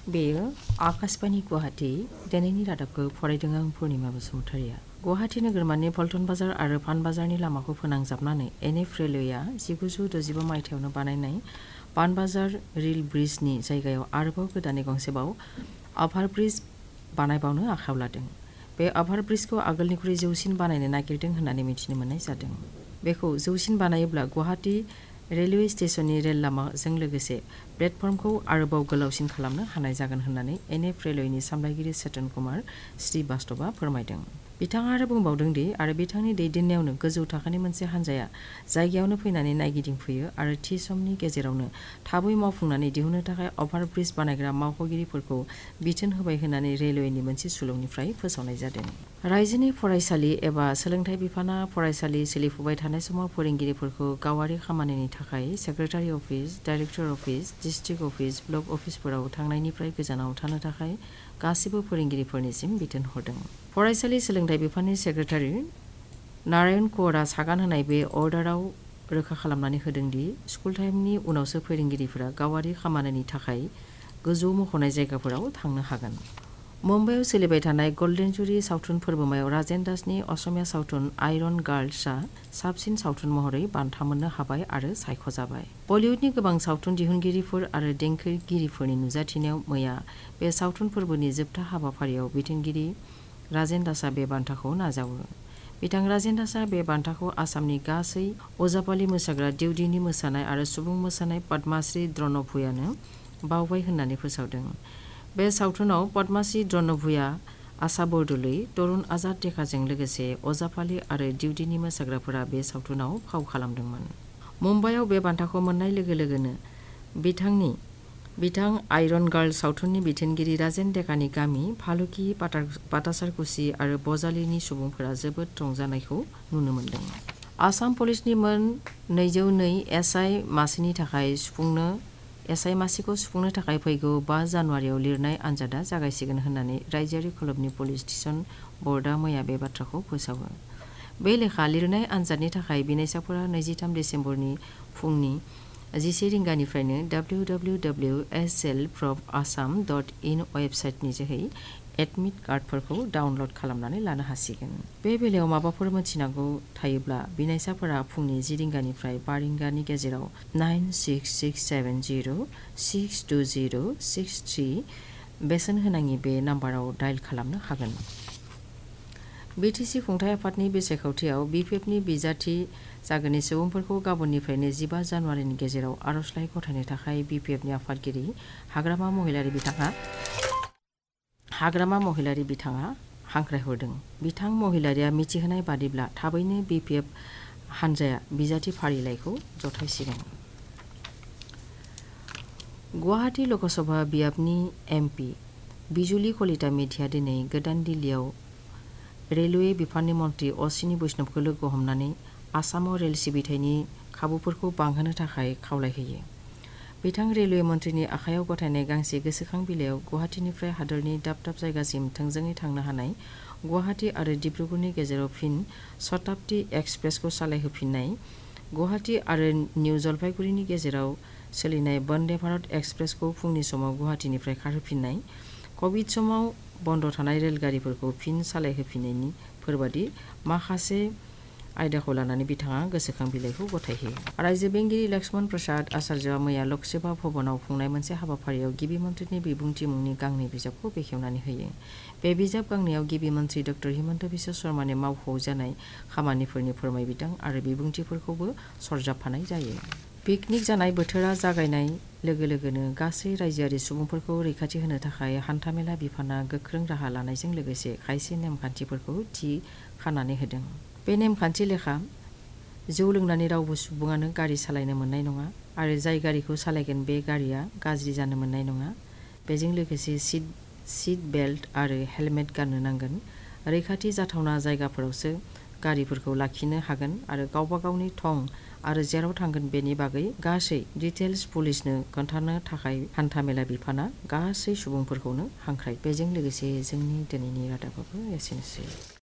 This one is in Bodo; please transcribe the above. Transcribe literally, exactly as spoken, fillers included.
बेयो आकाशबाणी गुवाहाटी दिनैनि रादाबखौ फरायदों आं पुर्णिमा बसुमतारिया। गुवाहाटी नोगोरमानि पल्टन बाजार आरो पान बाजारनि लामाखौ फोनांजाबनानै एन एफ रेलवेआ जिगुजौ द'जिबा मायथाइयावनो बानायनाय पान बाजार रेल ब्रिजनि जायगायाव आरोबाव गोदानै गंसेबाव अभार ब्रिज बानायबावनो आखायाव लादों। बे अभार ब्रिजखौ आगोलनिख्रुइ जौसिन बानायनो नागिरदों होननानै मिथिनो मोननाय जादों। बेखौ जौसिन बानायोब्ला गुवाहाटी रेलवे स्टेशननि रेल लामाजों लोगोसे प्लेटफर्मखौ आरोबाव गोलावसिन खालामनो हानाय जागोन होननानै एन एफ रेलवेनि सामलायगिरि चेतन कुमार श्रीवास्तवआ फोरमायदों। बिथाङा आरो बुंबावदों दि आरो बिथांनि दैदेननायावनो गोजौ थाखोनि मोनसे हान्जाया जायगायावनो फैनानै नायगिदिंफैयो आरो थि समनि गेजेरावनो थाबै मावफुंनानै दिहुननो थाखाय अभार ब्रिज बानायग्रा मावख'गिरिफोरखौ बिथोन होबाय होननानै रेलवेनि मोनसे सुलुंनिफ्राय फोसावनाय जादों। रायजोनि फरायसालि एबा सोलोंथाइ बिफाना फरायसालि सोलिफुबाय थानाय समाव फोरोंगिरिफोरखौ गावारि खामानिनि थाखाय secretary office, director office, district office, block अफिसफोराव थांनायनिफ्राय गोजानाव थानो थाखाय गासिबो फोरोंगिरिफोरनिसिम बिथोन हरदों। फरायसालि सोलोंथाइ बिफाननि सेक्रेटारि नारायण कौरआ सागान होनाय बे अर्डाराव रोखा खालामनानै होदों दि स्कुल टाइमनि उनावसो फोरोंगिरिफोरा गावारि खामानिनि थाखाय गोजौ मख'नाय जायगाफोराव थांनो हागोन। मुम्बाइआव सोलिबाय थानाय गल्डेन जुरी सावथुन फोरबोमायाव राजेन दासनि असमिया सावथुन आयरन गार्लसआ साबसिन सावथुन महरै बान्था मोननो हाबाय आरो सायख'जाबाय। बलिउडनि गोबां सावथुन दिहुनगिरिफोर आरो देंखोगिरिफोरनि नुजाथिनायाव मैया बे सावथुन फोरबोनि जोबथा हाबाफारियाव बिथोनगिरि राजेन दासआ बे बान्थाखौ नाजावो। बिथां राजेन दासआ बे बान्थाखौ आसामनि गासै अजापालि मोसाग्रा देउदिनि मोसानाय आरो सुबुं मोसानाय पद्माश्री द्रनभुयानो बावबाय होननानै फोसावदों। बे सावथुनाव पद्माश्री द्रनभुया, आशा बरदलै, तरुण आजाद देकाजों लोगोसे अजापालि आरो देउदिनि मोसाग्राफोरा बे सावथुनाव फाव खालामदोंमोन। मुम्बाइआव बे बान्थाखौ मोननाय लोगो लोगोनो बिथांनि बिथां आयरन गार्ल सावथुननि बिथोनगिरि राजेन देकानि गामि फालुकी, पाटासारकुची आरो बजालिनि सुबुंफोरा जोबोद रंजानायखौ नुनो मोन्दों। आसाम पुलिसनि मोन नैजौ नै एस आइ मासिनि थाखाय सुफुंनो एस आइ मासिखौ सुफुंनो थाखाय फैगौ बा जानुवारियाव लिरनाय आनजादा जागायसिगोन होननानै रायजोआरि क्लाबनि पुलिस स्टेशन बर्डआ मैया बे बाथ्राखौ फोसावो। बे लेखा लिरनाय आनजादनि थाखाय बिनायसाफोरा नैजिथाम दिसेम्बरनि फुंनि जिसे रिंगानिफ्रायनो W W W dot S L P R B Assam dot in वेबसाइटनि जोहै एडमिट कार्डफोरखौ डाउनलड खालामनानै लानो हासिगोन। बे बेलायाव माबाफोर मिथिनांगौ थायोब्ला बिनायसाफोरा फुंनि जि रिंगानिफ्राय बा रिंगानि गेजेराव nine six six seven zero' six two zero' six three बेसेन होनाङि बे नाम्बाराव डायल खालामनो हागोन। बि टि सि खुंथाय आफादनि बिसायख'थियाव बि पि एफ नि बिजाथि जागोननि सुबुंफोरखौ गाबोननिफ्रायनो जिबा जानुवारिनि गेजेराव आर'जलाइ गथायनो थाखाय बि पि एफ नि आफादगिरि हाग्रामा महिलारि बिथाङा हाग्रामा महिलारि बिथाङा हांख्रायहरदों। बिथां महिलारिया मिथिहोनाय बादिब्ला थाबैनो बि पि एफ हानजाया बिजाथि फारिलाइखौ जथायसिगोन। गुवाहाटी लकसभा बियाबनि एम पि बिजुली कलिता मिधिया दिनै गोदान दिल्लीयाव रेलवे बिफाननि मन्त्रि अश्विनी बैष्णबखौ लोगो हमनानै आसामाव रेल सिबिथायनि खाबुफोरखौ बांहोनो थाखाय खावलायहैयो। बिथां रेलवे मन्थ्रिनि आखायाव गथायनाय गांसे गोसोखां बिलाइयाव गुवाहाटीनिफ्राय हादोरनि दाब दाब जायगासिम थोंजोङै थांनो हानाय गुवाहाटी आरो डिब्रुगड़नि गेजेराव फिन शताब्दी एक्सप्रेसखौ सालायहोफिननाय, गुवाहाटी आरो निउ जलपाइगुरिनि गेजेराव सोलिनाय वन्दे भारत एक्सप्रेसखौ फुंनि समाव गुवाहाटीनिफ्राय खारहोफिननाय, कभिड समाव बन्द' थानाय रेलगारिफोरखौ फिन सालायहोफिननायनि फोरबादि माखासे आयदाखौ लानानै बिथाङा गोसोखां बिलाइखौ गथायहोयो। रायजो बेंगिरि लक्ष्मण प्रसाद आचार्यआ मैया लकसभा भवनाव खुंनाय मोनसे हाबाफारियाव गिबि मन्थ्रिनि बिबुंथि मुंनि गांनै बिजाबखौ बेखेवनानै होयो। बे बिजाब गांनैयाव गिबि मन्थ्रि डक्टर हिमन्त बिश्व शर्मानि मावख'आव जानाय खामानिफोरनि फोरमायबिदां आरो बिबुंथिफोरखौबो सरजाबफानाय जायो। पिकनिक जानाय बोथोरा जागायनाय लोगो लोगोनो गासै रायजोआरि सुबुंफोरखौ रैखाथि होनो थाखाय हान्थामेला बिफाना गोख्रों राहा लानायजों लोगोसे खायसे नेमखान्थिफोरखौ थि खानानै होदों। बे नेमखान्थि लेखा जौ लोंनानै रावबो सुबुङानो गारि सालायनो मोननाय नङा आरो जाय गारिखौ सालायगोन बे गारिया गाज्रि जानो मोननाय नङा। बेजों लोगोसे सिट सिट बेल्ट आरो हेलमेट गाननो नांगोन। रैखाथि जाथावना जायगाफोरावसो गारिफोरखौ लाखिनो हागोन आरो गावबा गावनि थं आरो जेराव थांगोन बेनि बागै गासै डिटेल्स पुलिसनो खोन्थानो थाखाय हान्थामेला बिफाना गासै सुबुंफोरखौनो हांख्राय। बेजों लोगोसे जोंनि दिनैनि रादाबाबो एसेनोसै।